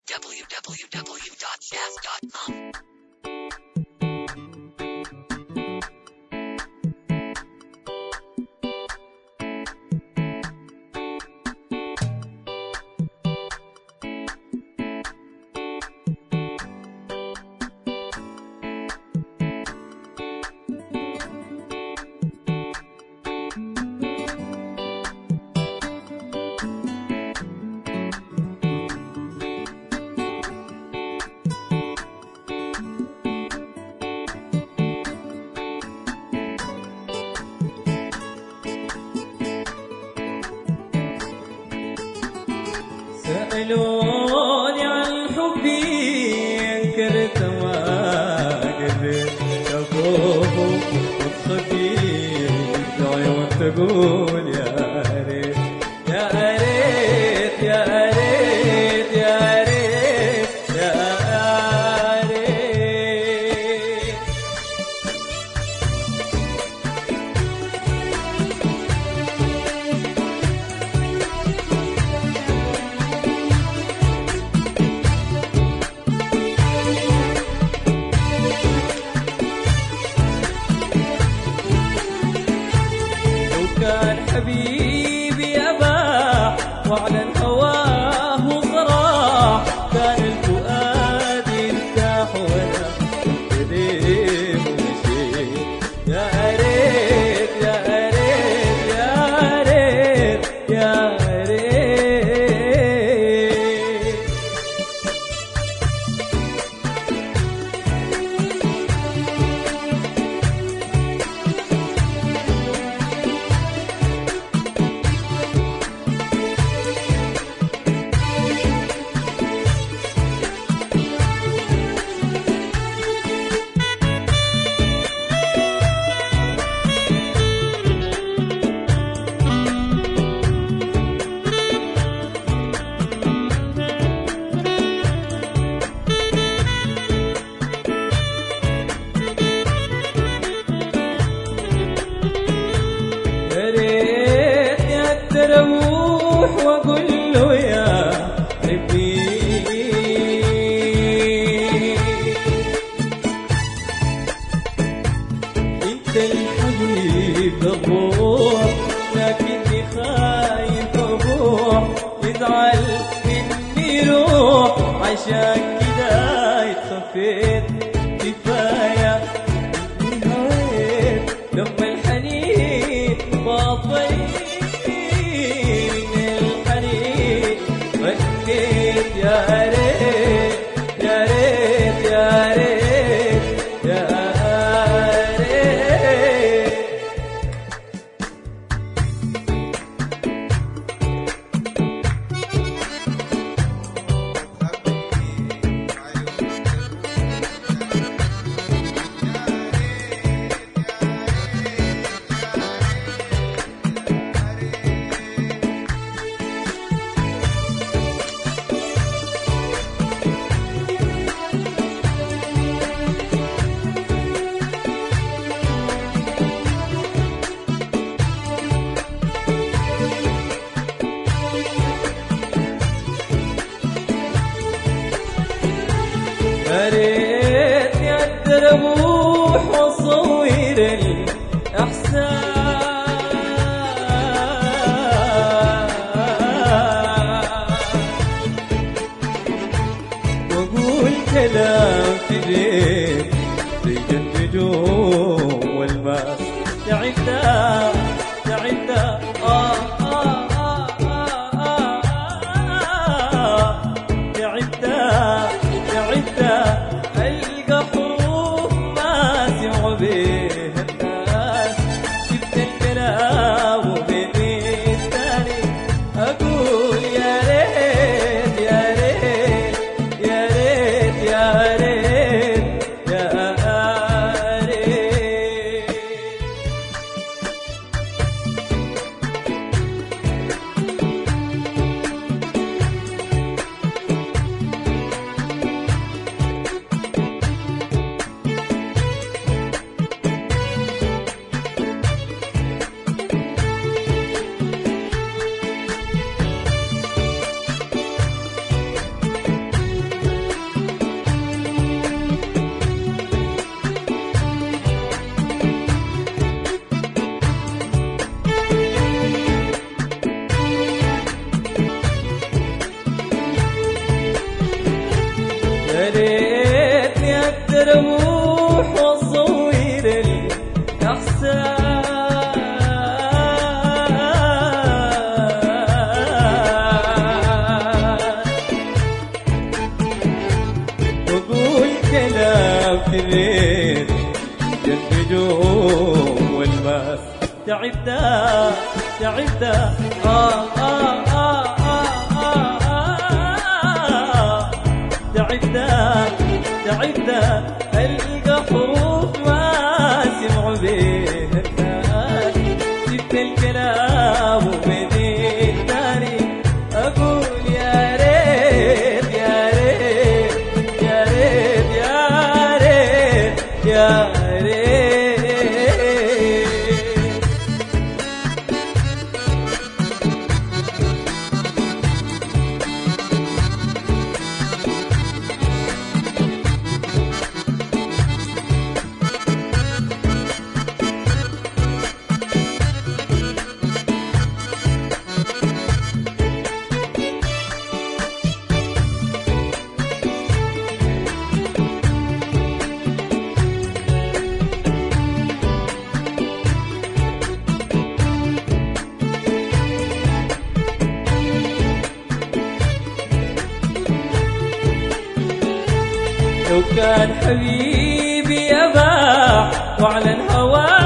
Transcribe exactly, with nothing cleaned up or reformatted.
w w w dot jazz dot com. سألوني عن حبي أنكرت ما قدرت أخوف وتخفي العيون تقول يا ريت يا ريت يا ريت يا ريت يا ريت. كان حبيبي أباح وعلى الهواه وصراح، كان الفؤاد يرتاح وانا بديه ومشي. يا ريت يا ريت يا ريت يا ريت. اروح واقول له يا ربي انت الحبيب الروح، لكني خايف اروح يزعل مني روح، عشان كده اتخفيت كفايه نهايت لما الحنين باطل يا ريت يا ريت يا ريت يا ريت. يا ريت يقدر اروح واصور الاحساس واقول كلام كبير زي النجوم والماس. تعبنا تعبنا آه آه آه آه آه تعبنا تعبنا ألقى حروف ما سمعوا بيها الناس، جبت الكلام وبيني الثاني أقول يا ريت يا ريت يا ريت يا ريت يا ريت. يا ريتني اقدر اروح واصور الاحسان واقول كلام كبير النجوم والماس. تعبنا تعبنا آه آه آه آه آه تعبنا تعبنا ألقى حروف ما سمعوا بيها الناس. جبت الكلام وبديت تاني أقول يا ريت يا ريت يا ريت يا ريت يا ريت. لو كان حبيبي يباع وعلى الهوى